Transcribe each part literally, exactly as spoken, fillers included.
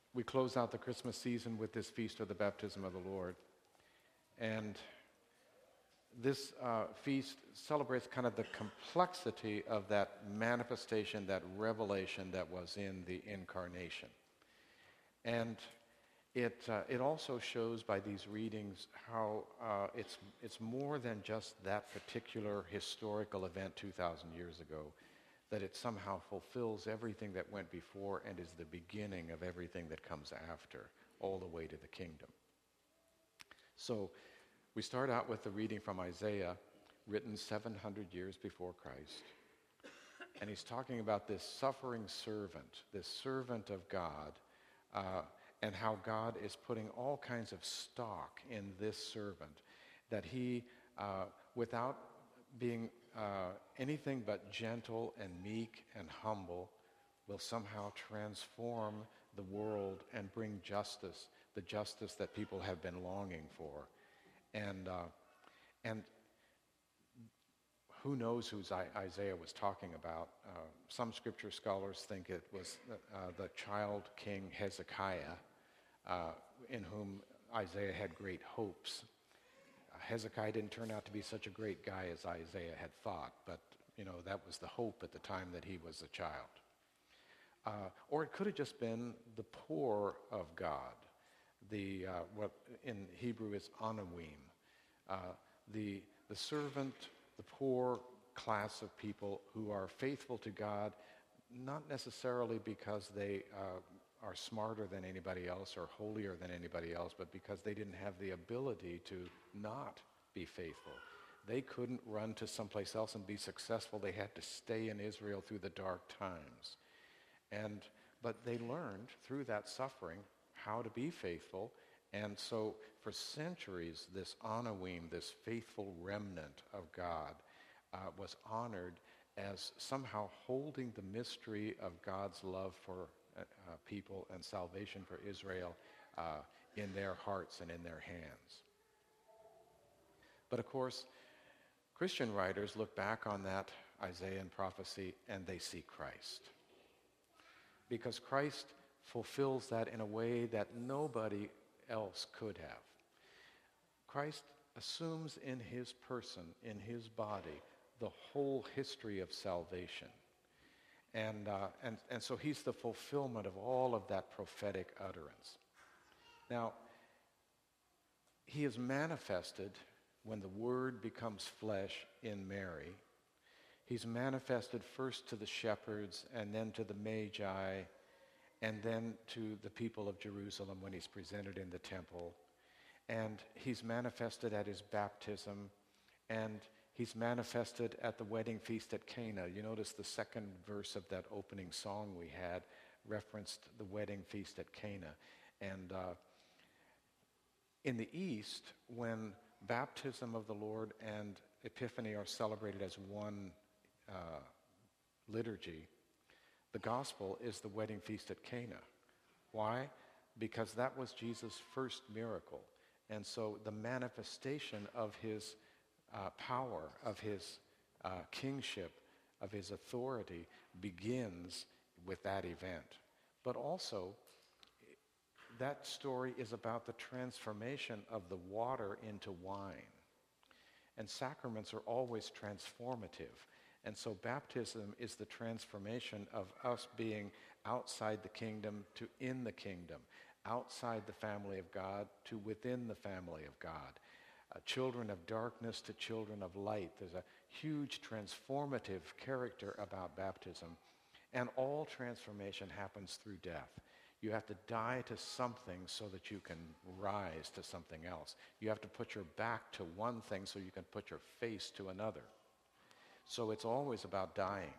we close out the Christmas season with this feast of the baptism of the Lord. And this uh, feast celebrates kind of the complexity of that manifestation, that revelation that was in the incarnation. And it uh, it also shows by these readings how uh, it's it's more than just that particular historical event two thousand years ago, that it somehow fulfills everything that went before and is the beginning of everything that comes after, all the way to the kingdom. So we start out with the reading from Isaiah, written seven hundred years before Christ. And he's talking about this suffering servant, this servant of God, uh, and how God is putting all kinds of stock in this servant, that he, uh, without being uh, anything but gentle and meek and humble, will somehow transform the world and bring justice, the justice that people have been longing for. And uh, and who knows who Isaiah was talking about? Uh, some scripture scholars think it was uh, the child king Hezekiah, uh, in whom Isaiah had great hopes. Uh, Hezekiah didn't turn out to be such a great guy as Isaiah had thought, but you know that was the hope at the time that he was a child. Uh, or it could have just been the poor of God, the uh, what in Hebrew is anawim, uh, the the servant, the poor class of people who are faithful to God, not necessarily because they uh, are smarter than anybody else or holier than anybody else, but because they didn't have the ability to not be faithful. They couldn't run to someplace else and be successful. They had to stay in Israel through the dark times. And but they learned through that suffering how to be faithful. And so for centuries, this Anawim, this faithful remnant of God, uh, was honored as somehow holding the mystery of God's love for uh, uh, people and salvation for Israel uh, in their hearts and in their hands. But of course, Christian writers look back on that Isaiah prophecy and they see Christ. Because Christ fulfills that in a way that nobody else could have. Christ assumes in his person, in his body, the whole history of salvation. And, uh, and, and so he's the fulfillment of all of that prophetic utterance. Now, he is manifested when the Word becomes flesh in Mary. He's manifested first to the shepherds and then to the Magi and then to the people of Jerusalem when he's presented in the temple. And he's manifested at his baptism, and he's manifested at the wedding feast at Cana. You notice the second verse of that opening song we had referenced the wedding feast at Cana. And uh, in the East, when baptism of the Lord and Epiphany are celebrated as one uh, liturgy, the gospel is the wedding feast at Cana. Why? Because that was Jesus' first miracle. And so the manifestation of his uh, power, of his uh, kingship, of his authority begins with that event. But also, that story is about the transformation of the water into wine. And sacraments are always transformative. And so baptism is the transformation of us being outside the kingdom to in the kingdom, outside the family of God to within the family of God, uh, children of darkness to children of light. There's a huge transformative character about baptism, and all transformation happens through death. You have to die to something so that you can rise to something else. You have to put your back to one thing so you can put your face to another. So it's always about dying.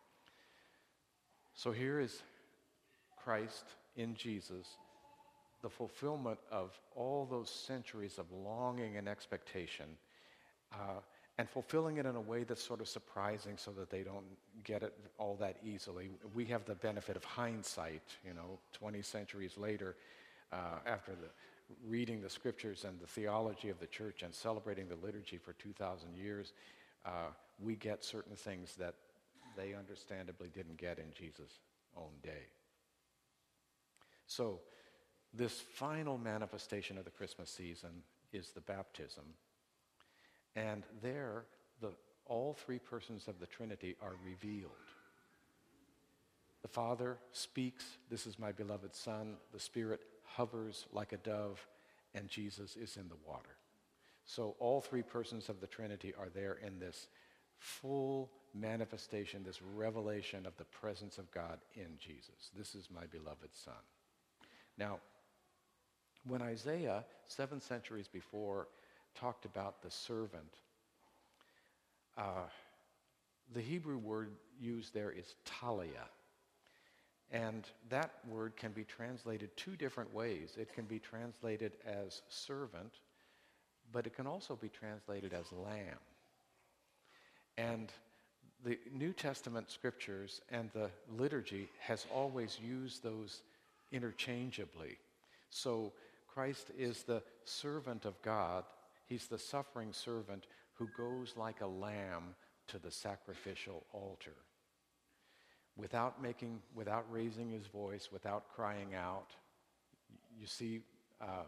So here is Christ in Jesus, the fulfillment of all those centuries of longing and expectation, uh, and fulfilling it in a way that's sort of surprising so that they don't get it all that easily. We have the benefit of hindsight, you know, twenty centuries later, uh, after the reading the scriptures and the theology of the church and celebrating the liturgy for two thousand years, uh, we get certain things that they understandably didn't get in Jesus' own day. So this final manifestation of the Christmas season is the baptism. And there, the, all three persons of the Trinity are revealed. The Father speaks, "This is my beloved Son." The Spirit hovers like a dove, and Jesus is in the water. So all three persons of the Trinity are there in this full manifestation, this revelation of the presence of God in Jesus. This is my beloved Son. Now, when Isaiah, seven centuries before, talked about the servant, uh, the Hebrew word used there is talia. And that word can be translated two different ways. It can be translated as servant, but it can also be translated as lamb. And the New Testament scriptures and the liturgy has always used those interchangeably. So Christ is the servant of God. He's the suffering servant who goes like a lamb to the sacrificial altar. Without making, without raising his voice, without crying out. You see, uh,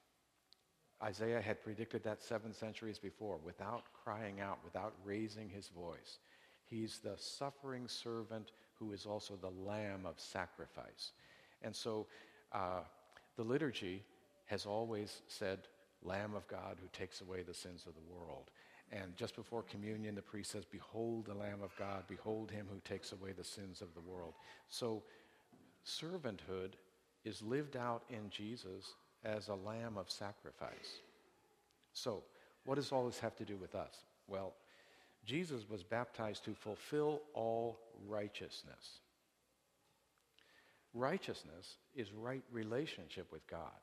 Isaiah had predicted that seven centuries before, without crying out, without raising his voice. He's the suffering servant who is also the lamb of sacrifice. And so uh, the liturgy has always said, Lamb of God who takes away the sins of the world. And just before communion, the priest says, "Behold the Lamb of God, behold him who takes away the sins of the world." So servanthood is lived out in Jesus as a lamb of sacrifice. So what does all this have to do with us? Well, Jesus was baptized to fulfill all righteousness. Righteousness is right relationship with God.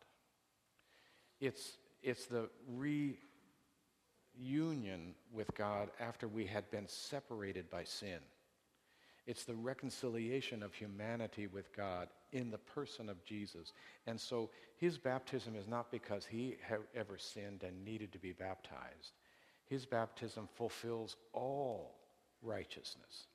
It's, it's the re union with God after we had been separated by sin. It's the reconciliation of humanity with God in the person of Jesus. And so his baptism is not because he had ever sinned and needed to be baptized. His baptism fulfills all righteousness.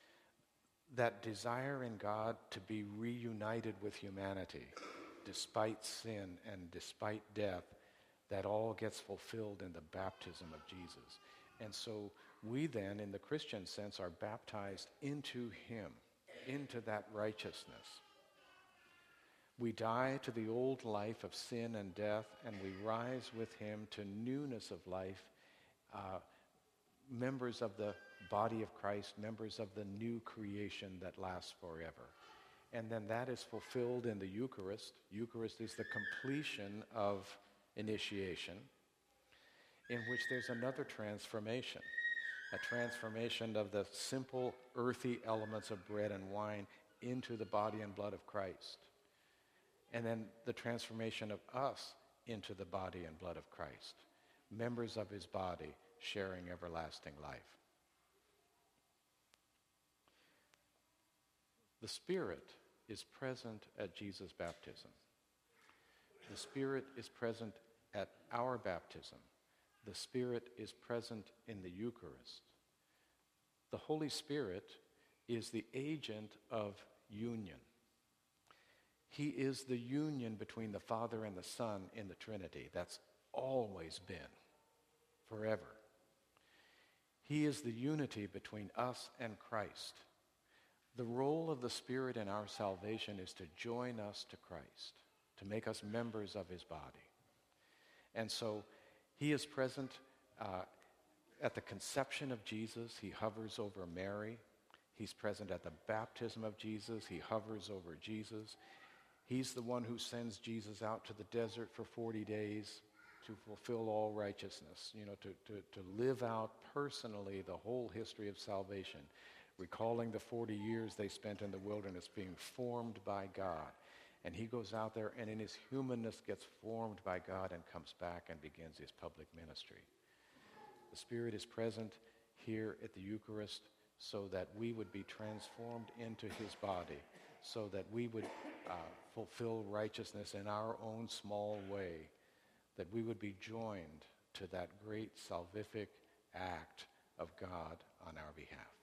That desire in God to be reunited with humanity, despite sin and despite death, that all gets fulfilled in the baptism of Jesus. And so we then, in the Christian sense, are baptized into him, into that righteousness. We die to the old life of sin and death, and we rise with him to newness of life, uh, members of the body of Christ, members of the new creation that lasts forever. And then that is fulfilled in the Eucharist. Eucharist is the completion of initiation, in which there's another transformation, a transformation of the simple earthy elements of bread and wine into the body and blood of Christ. And then the transformation of us into the body and blood of Christ, members of his body sharing everlasting life. The Spirit is present at Jesus' baptism. The Spirit is present at our baptism. The Spirit is present in the Eucharist. The Holy Spirit is the agent of union. He is the union between the Father and the Son in the Trinity. That's always been, forever. He is the unity between us and Christ. The role of the Spirit in our salvation is to join us to Christ, to make us members of his body. And so he is present uh, at the conception of Jesus. He hovers over Mary. He's present at the baptism of Jesus. He hovers over Jesus. He's the one who sends Jesus out to the desert for forty days to fulfill all righteousness, you know, to, to, to live out personally the whole history of salvation, recalling the forty years they spent in the wilderness being formed by God. And he goes out there and in his humanness gets formed by God and comes back and begins his public ministry. The Spirit is present here at the Eucharist so that we would be transformed into his body, so that we would uh, fulfill righteousness in our own small way, that we would be joined to that great salvific act of God on our behalf.